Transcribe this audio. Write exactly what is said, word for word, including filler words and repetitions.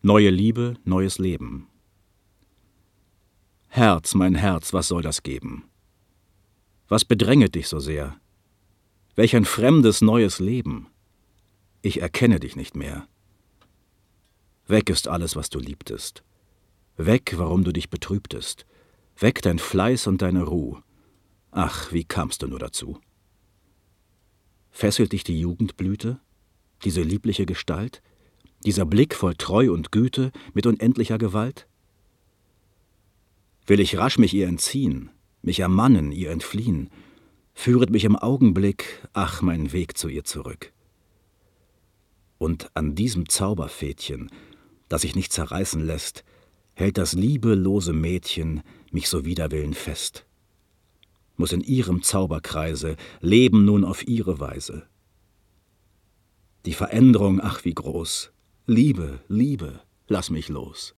Neue Liebe, neues Leben. Herz, mein Herz, was soll das geben? Was bedränget dich so sehr? Welch ein fremdes, neues Leben! Ich erkenne dich nicht mehr. Weg ist alles, was du liebtest. Weg, warum du dich betrübtest. Weg dein Fleiß und deine Ruh. Ach, wie kamst du nur dazu? Fesselt dich die Jugendblüte, diese liebliche Gestalt, dieser Blick voll Treu und Güte mit unendlicher Gewalt? Will ich rasch mich ihr entziehen, mich ermannen, ihr entfliehen, führet mich im Augenblick, ach, mein Weg zu ihr zurück. Und an diesem Zauberfädchen, das sich nicht zerreißen lässt, hält das liebelose Mädchen mich so wider Willen fest. Muss in ihrem Zauberkreise leben nun auf ihre Weise. Die Veränderung, ach wie groß, Liebe, Liebe, lass mich los.